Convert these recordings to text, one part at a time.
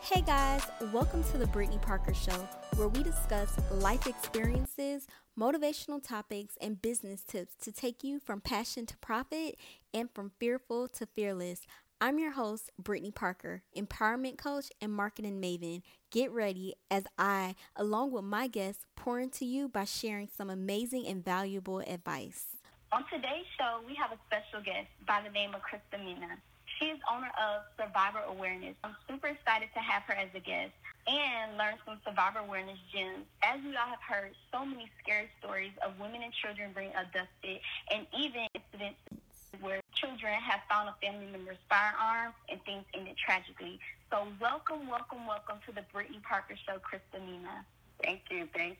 Hey guys, welcome to the Brittany Parker Show, where we discuss life experiences, motivational topics, and business tips to take you from passion to profit and from fearful to fearless. I'm your host, Brittany Parker, empowerment coach and marketing maven. Get ready as I, along with my guests, pour into you by sharing some amazing and valuable advice. On today's show, we have a special guest by the name of Krista Mina. She is owner of Survivor Awareness. I'm super excited to have her as a guest and learn some survivor awareness gems. As we all have heard, so many scary stories of women and children being abducted, and even incidents where children have found a family member's firearm and things ended tragically. So welcome to the Brittany Parker Show, Krista Mina. Thank you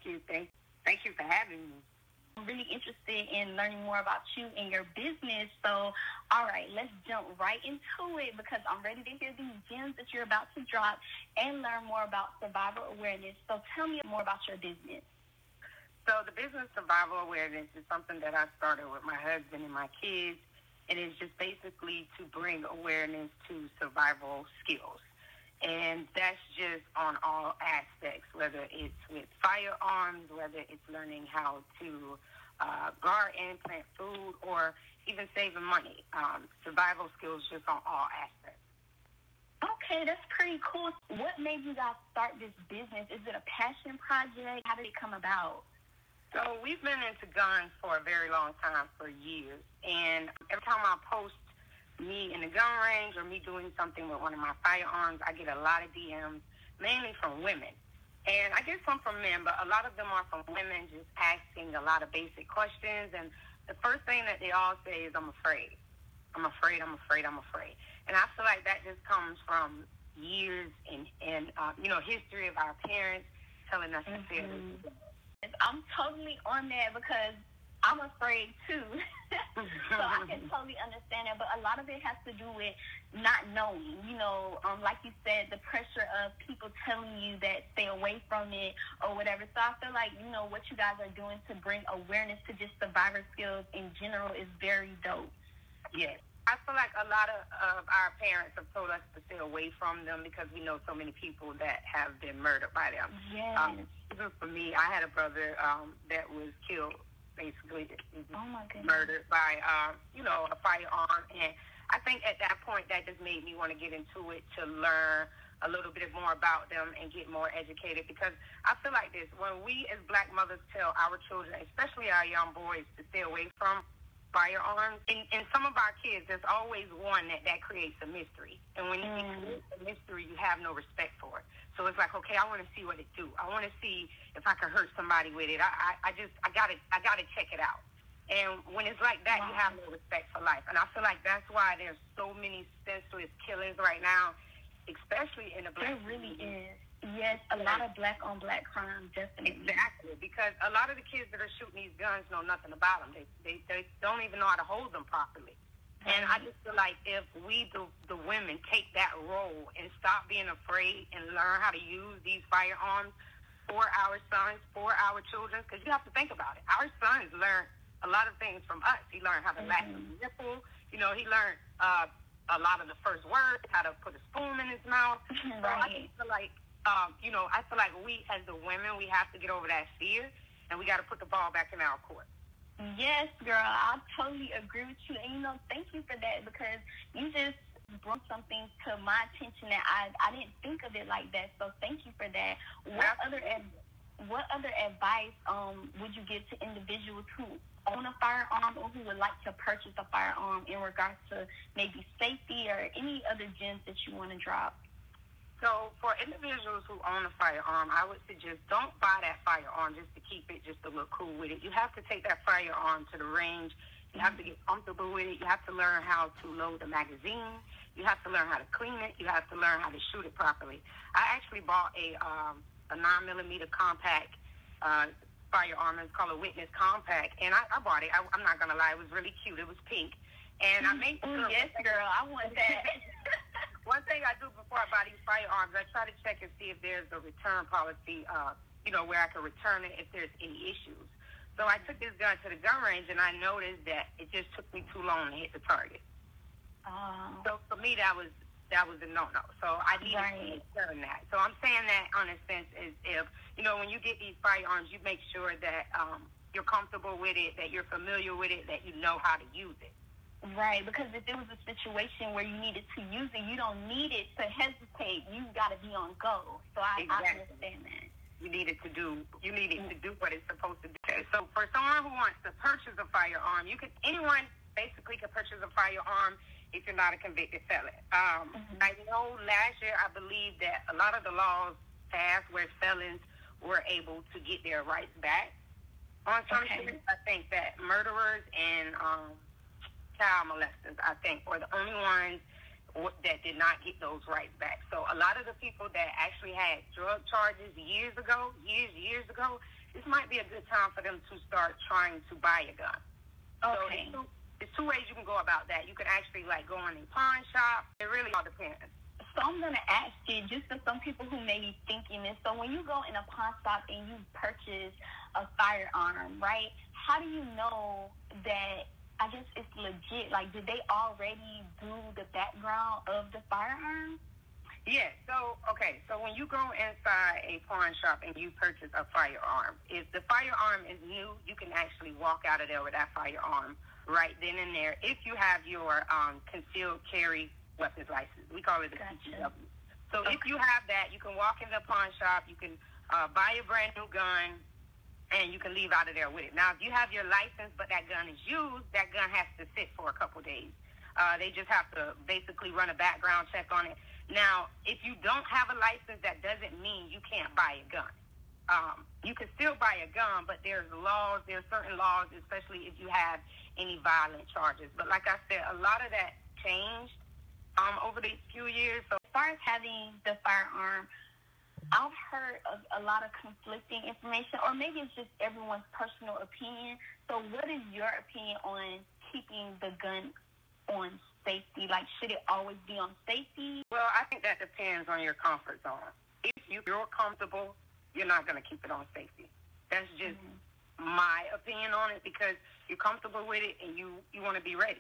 for having me. I'm really interested in learning more about you and your business. So, all right, let's jump right into it because I'm ready to hear these gems that you're about to drop and learn more about survivor awareness. So tell me more about your business. So the business Survival Awareness is something that I started with my husband and my kids, and it's just basically to bring awareness to survival skills. And that's just on all aspects, whether it's with firearms, whether it's learning how to garden, plant food, or even saving money. Survival skills just on all aspects. Okay, that's pretty cool. What made you guys start this business? Is it a passion project? How did it come about? So we've been into guns for a very long time, for years. And every time I post me in the gun range or me doing something with one of my firearms, I get a lot of DMs, mainly from women. And I get some from men, but a lot of them are from women just asking a lot of basic questions. And the first thing that they all say is, I'm afraid. I'm afraid. And I feel like that just comes from years and history of our parents telling us to fear this. I'm totally on that because I'm afraid too. So I can totally understand that. But a lot of it has to do with not knowing, like you said, the pressure of people telling you that stay away from it or whatever. So I feel like, what you guys are doing to bring awareness to just survivor skills in general is very dope. Yes. I feel like a lot of our parents have told us to stay away from them because we know so many people that have been murdered by them. Yes. Even for me, I had a brother that was killed, basically murdered by, a firearm. And I think at that point that just made me want to get into it to learn a little bit more about them and get more educated because I feel like this, when we as black mothers tell our children, especially our young boys, to stay away from firearms, in some of our kids, there's always one that creates a mystery. And when you create a mystery, you have no respect for it. So it's like, okay, I want to see what it do. I want to see if I can hurt somebody with it. I gotta check it out. And when it's like that, you have no respect for life. And I feel like that's why there's so many senseless killings right now, especially in the black community. There really is. Yes, a lot of black-on-black crime, definitely. Exactly, because a lot of the kids that are shooting these guns know nothing about them. They don't even know how to hold them properly. And I just feel like if we, the women, take that role and stop being afraid and learn how to use these firearms for our sons, for our children, because you have to think about it. Our sons learn a lot of things from us. He learned how to latch a nipple. He learned a lot of the first words, how to put a spoon in his mouth. Right. So I just feel like, I feel like we as the women, we have to get over that fear, and we got to put the ball back in our court. Yes, girl, I totally agree with you. And, thank you for that because you just brought something to my attention that I didn't think of it like that. So thank you for that. What other advice would you give to individuals who own a firearm or who would like to purchase a firearm in regards to maybe safety or any other gems that you want to drop? So for individuals who own a firearm, I would suggest don't buy that firearm just to keep it, just to look cool with it. You have to take that firearm to the range. You have to get comfortable with it. You have to learn how to load the magazine. You have to learn how to clean it. You have to learn how to shoot it properly. I actually bought a 9mm compact firearm. It's called a Witness Compact, and I bought it. I'm not going to lie. It was really cute. It was pink. And I made sure. Yes, girl. I want that. One thing I do before I buy these firearms, I try to check and see if there's a return policy, where I can return it if there's any issues. So I took this gun to the gun range, and I noticed that it just took me too long to hit the target. So for me, that was that was a no-no. So I needed to learn that. So I'm saying that on a sense is if, when you get these firearms, you make sure that you're comfortable with it, that you're familiar with it, that you know how to use it. Right, because if there was a situation where you needed to use it, you don't need it to hesitate. You got to be on go. So I understand that. You need it to do what it's supposed to do. Okay, so for someone who wants to purchase a firearm, anyone basically can purchase a firearm if you're not a convicted felon. I know last year I believe that a lot of the laws passed where felons were able to get their rights back on some things. I think that murderers and child molesters, I think, were the only ones that did not get those rights back. So a lot of the people that actually had drug charges years ago, this might be a good time for them to start trying to buy a gun. Okay. So there's two ways you can go about that. You can actually go in a pawn shop. It really all depends. So I'm going to ask you, just for some people who may be thinking this, so when you go in a pawn shop and you purchase a firearm, right, how do you know that, I guess, it's legit? Like, did they already do the background of the firearm? Yeah, so when you go inside a pawn shop and you purchase a firearm, if the firearm is new, you can actually walk out of there with that firearm right then and there if you have your concealed carry weapons license. We call it a CCW. So if you have that, you can walk in the pawn shop, you can buy a brand new gun, and you can leave out of there with it. Now, if you have your license but that gun is used, that gun has to sit for a couple days. They just have to basically run a background check on it. Now, if you don't have a license, that doesn't mean you can't buy a gun. You can still buy a gun, but there's certain laws, especially if you have any violent charges. But like I said, a lot of that changed over these few years. So as far as having the firearm, I've heard of a lot of conflicting information, or maybe it's just everyone's personal opinion. So what is your opinion on keeping the gun on safety? Like, should it always be on safety? Well, I think that depends on your comfort zone. If you're comfortable, you're not going to keep it on safety. That's just my opinion on it, because you're comfortable with it and you want to be ready.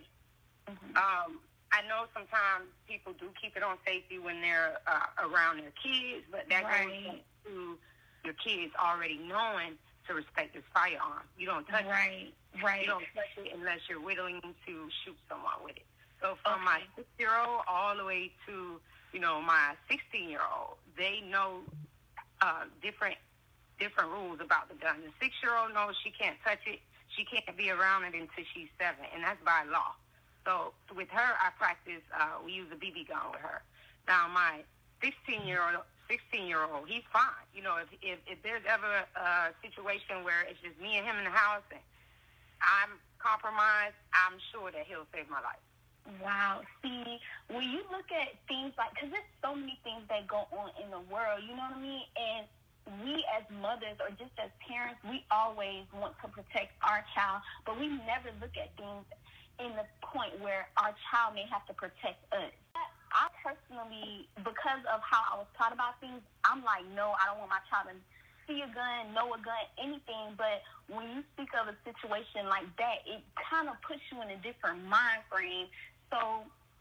I know sometimes people do keep it on safety when they're around their kids, but that goes to your kids already knowing to respect this firearm. You don't touch it. You don't touch it unless you're willing to shoot someone with it. So from my 6-year-old all the way to, my 16-year-old, they know different rules about the gun. The 6-year-old knows she can't touch it. She can't be around it until she's 7, and that's by law. So with her, I practice, we use a BB gun with her. Now, my 16-year-old, he's fine. If there's ever a situation where it's just me and him in the house and I'm compromised, I'm sure that he'll save my life. Wow. See, when you look at things like, because there's so many things that go on in the world, you know what I mean? And we as mothers or just as parents, we always want to protect our child, but we never look at things in the point where our child may have to protect us. I personally, because of how I was taught about things, I'm like, no, I don't want my child to see a gun, know a gun, anything. But when you speak of a situation like that, it kind of puts you in a different mind frame. So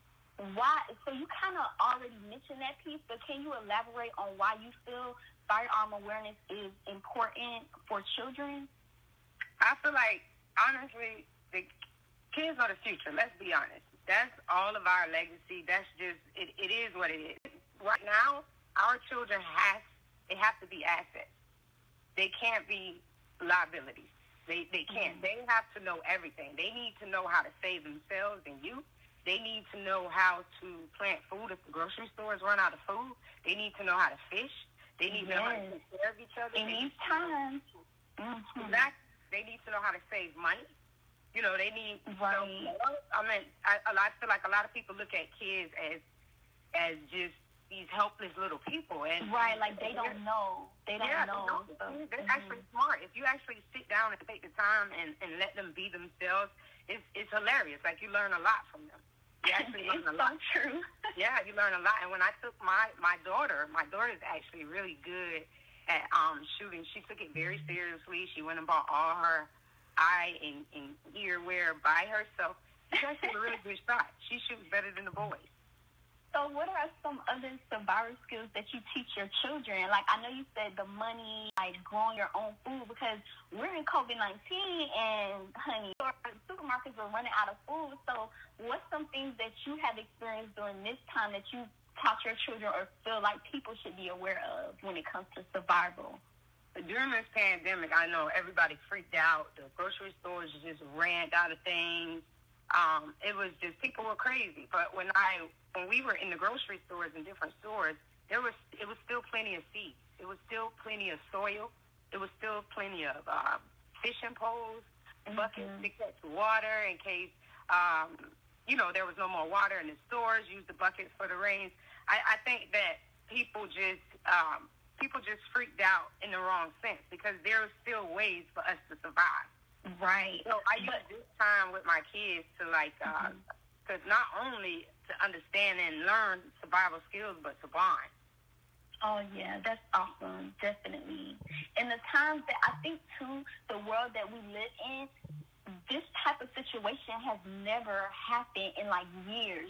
you kind of already mentioned that piece, but can you elaborate on why you feel firearm awareness is important for children? I feel like, honestly, the kids are the future. Let's be honest. That's all of our legacy. That's just, it is what it is. Right now, our children have to be assets. They can't be liabilities. They can't. They have to know everything. They need to know how to save themselves and you. They need to know how to plant food if the grocery stores run out of food. They need to know how to fish. They need to know how to take care of each other. In these times. Exactly. They need to know how to save money. They need. Right. I feel like a lot of people look at kids as just these helpless little people, and like they don't know. They don't know. They're actually smart. If you actually sit down and take the time and let them be themselves, it's hilarious. Like, you learn a lot from them. You actually learn a lot. It's so true. Yeah, you learn a lot. And when I took my daughter's actually really good at shooting. She took it very seriously. She went and bought all her eye and ear wear by herself. She's actually a really good shot. She shoots better than the boys. So what are some other survival skills that you teach your children? Like, I know you said the money, like growing your own food, because we're in COVID-19 and, honey, supermarkets are running out of food. So what's some things that you have experienced during this time that you taught your children or feel like people should be aware of when it comes to survival? During this pandemic, I know everybody freaked out. The grocery stores just ran out of things. It was just, people were crazy. But when we were in the grocery stores and different stores, it was still plenty of seeds. It was still plenty of soil. It was still plenty of fishing poles, buckets to catch water in case, there was no more water in the stores. Use the buckets for the rains. I think that people just freaked out in the wrong sense because there are still ways for us to survive. Right. So I use this time with my kids to to not only to understand and learn survival skills, but to bond. Oh, yeah, that's awesome, definitely. In the times that I think, too, the world that we live in, this type of situation has never happened in, years,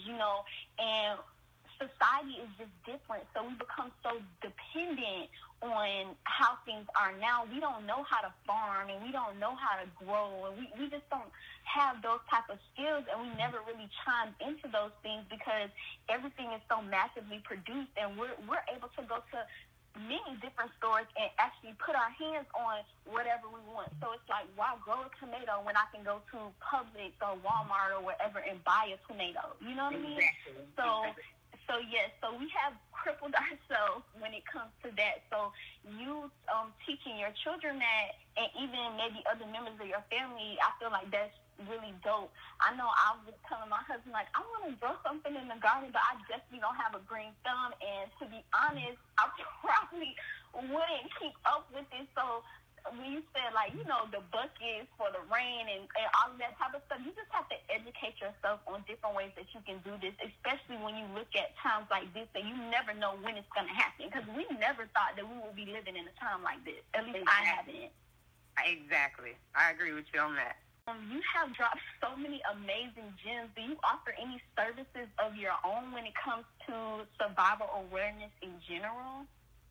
and society is just different. So we become so dependent on how things are now. We don't know how to farm, and we don't know how to grow, and we just don't have those type of skills, and we never really chimed into those things because everything is so massively produced, and we're able to go to many different stores and actually put our hands on whatever we want. So it's like, why grow a tomato when I can go to Publix or Walmart or wherever and buy a tomato? You know what I mean? Exactly. So yes, so we have crippled ourselves when it comes to that. So you teaching your children that, and even maybe other members of your family, I feel like that's really dope. I know I was telling my husband, I want to grow something in the garden, but I definitely don't have a green thumb. And to be honest, I probably wouldn't keep up with it. So when you said, the buckets for the rain and all of that type of stuff, you just have to educate yourself on different ways that you can do this, especially when you look at times like this and you never know when it's going to happen, because we never thought that we would be living in a time like this. At least I haven't. Exactly. I agree with you on that. You have dropped so many amazing gems. Do you offer any services of your own when it comes to survival awareness in general?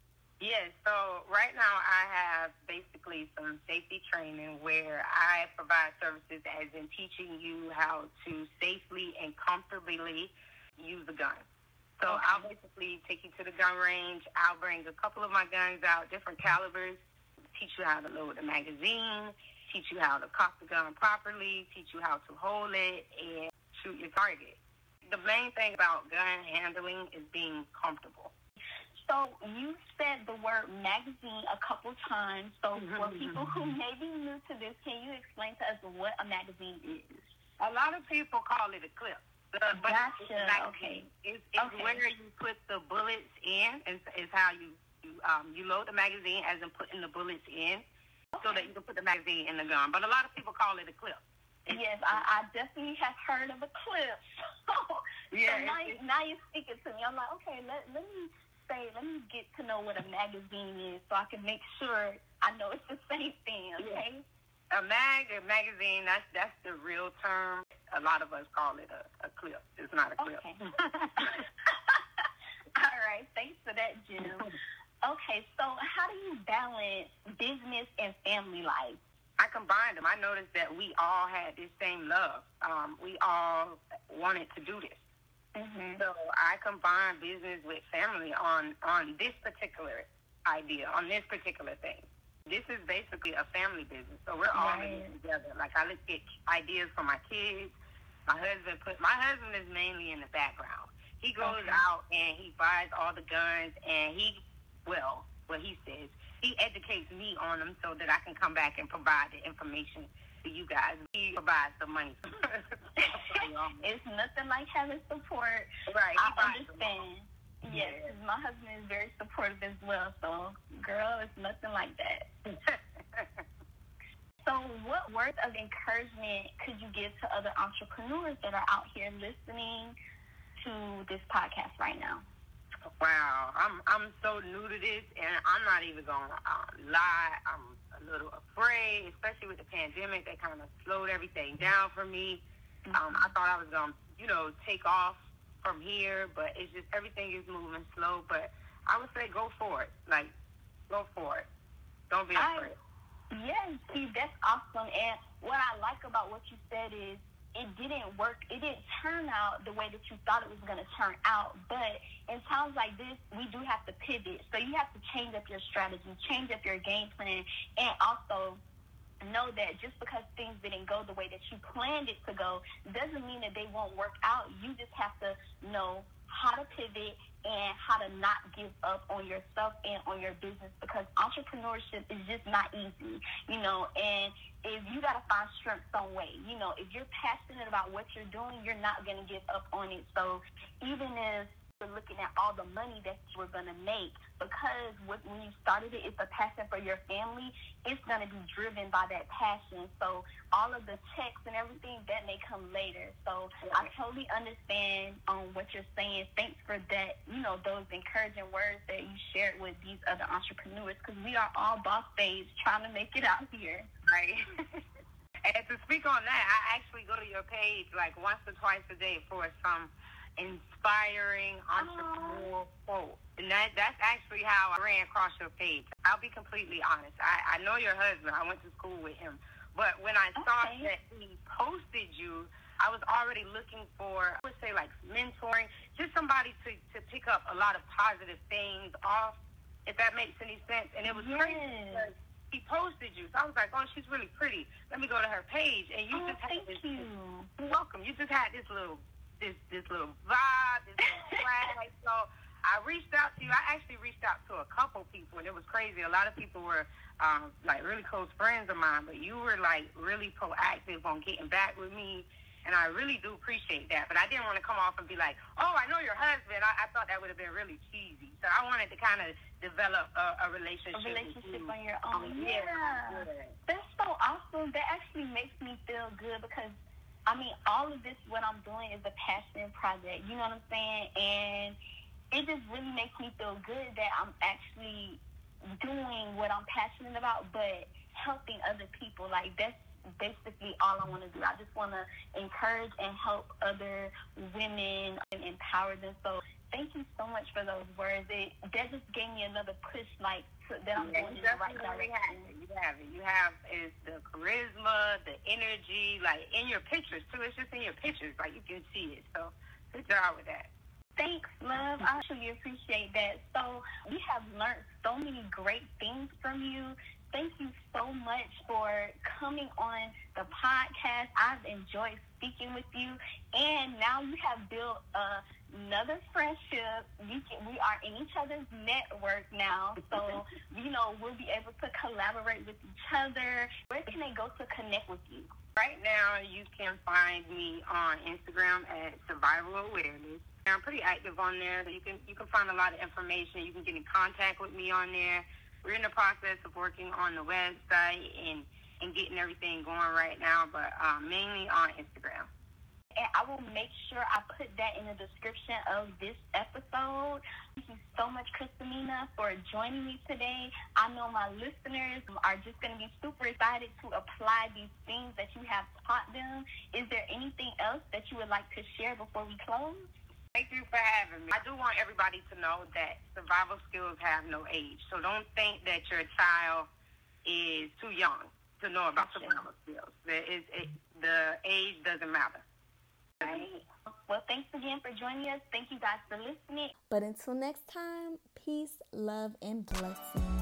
Yes, so right now I have basically some safety training where I provide services as in teaching you how to safely and comfortably use a gun. So I'll basically take you to the gun range. I'll bring a couple of my guns out, different calibers, teach you how to load the magazine, teach you how to cock the gun properly, teach you how to hold it and shoot your target. The main thing about gun handling is being comfortable. So you said the word magazine a couple times. So for people who may be new to this, can you explain to us what a magazine is? A lot of people call it a clip. Gotcha. Okay. It's where you put the bullets in. Is how you load the magazine, as in putting the bullets in, so that you can put the magazine in the gun. But a lot of people call it a clip. Yes, I definitely have heard of a clip. Yeah. So now you're speaking to me. I'm like, okay, let me get to know what a magazine is so I can make sure I know it's the same thing, okay? A magazine, that's the real term. A lot of us call it a clip. It's not a clip. Okay. All right, thanks for that, Jim. Okay, so how do you balance business and family life? I combined them. I noticed that we all had this same love. We all wanted to do this. So I combine business with family on this particular idea, on this particular thing. This is basically a family business, so we're all in it together. I look at ideas for my kids. My husband is mainly in the background. He goes out and he buys all the guns, and he says, he educates me on them so that I can come back and provide the information to you guys. He provides the money. It's nothing like having support. Right. I understand. Yes, my husband is very supportive as well. So, girl, it's nothing like that. So what words of encouragement could you give to other entrepreneurs that are out here listening to this podcast right now? Wow, I'm so new to this, and I'm not even going to lie. I'm a little afraid, especially with the pandemic. That kind of slowed everything down for me. I thought I was going to, take off from here, but it's just everything is moving slow. But I would say go for it. Like, go for it. Don't be afraid. Yes, see, that's awesome. And what I like about what you said is it didn't work. It didn't turn out the way that you thought it was going to turn out. But in times like this, we do have to pivot. So you have to change up your strategy, change up your game plan, and also know that just because things didn't go the way that you planned it to go doesn't mean that they won't work out. You just have to know how to pivot and how to not give up on yourself and on your business, because entrepreneurship is just not easy, you know, and if you got to find strength some way, you know, if you're passionate about what you're doing, you're not going to give up on it. So even if you're looking at all the money that you were going to make, because when you started it, it's a passion for your family, it's going to be driven by that passion. So all of the checks and everything, that may come later. So I totally understand what you're saying. Thanks for that, you know, those encouraging words that you shared with these other entrepreneurs, because we are all boss babes trying to make it out here. Right. And to speak on that, I actually go to your page like once or twice a day for some inspiring entrepreneurial quote. And that's actually how I ran across your page. I'll be completely honest. I know your husband. I went to school with him. But when I saw that he posted you, I was already looking for, I would say, like mentoring, just somebody to pick up a lot of positive things off, if that makes any sense. And it was crazy because he posted you. So I was like, oh, she's really pretty. Let me go to her page. And you just had this. You're welcome. You just had this little vibe, this little swag. So I reached out to you. I actually reached out to a couple people, and it was crazy. A lot of people were like really close friends of mine, but you were like really proactive on getting back with me, and I really do appreciate that. But I didn't want to come off and be like, oh, I know your husband. I thought that would have been really cheesy. So I wanted to kind of develop a relationship. On your own. Yeah. That's so awesome. That actually makes me feel good because, I mean, all of this, what I'm doing is a passion project. You know what I'm saying? And it just really makes me feel good that I'm actually doing what I'm passionate about, but helping other people. Like, that's basically all I want to do. I just want to encourage and help other women and empower them. So thank you so much for those words. That just gave me another push, like, that I'm going in the right direction. You have is the charisma, the energy, like in your pictures too. It's just in your pictures, like you can see it. So good job with that. Thanks, love. I truly appreciate that. So we have learned so many great things from you. Thank you so much for coming on the podcast. I've enjoyed speaking with you. And now you have built another friendship. We are in each other's network now. So, you know, we'll be able to collaborate with each other. Where can they go to connect with you? Right now, you can find me on Instagram at Survival Awareness. I'm pretty active on there. You can find a lot of information. You can get in contact with me on there. We're in the process of working on the website and getting everything going right now, but mainly on Instagram. And I will make sure I put that in the description of this episode. Thank you so much, Christamina, for joining me today. I know my listeners are just going to be super excited to apply these things that you have taught them. Is there anything else that you would like to share before we close? Thank you for having me. I do want everybody to know that survival skills have no age. So don't think that your child is too young to know about survival skills. The age doesn't matter. Right. Well, thanks again for joining us. Thank you guys for listening. But until next time, peace, love, and blessings.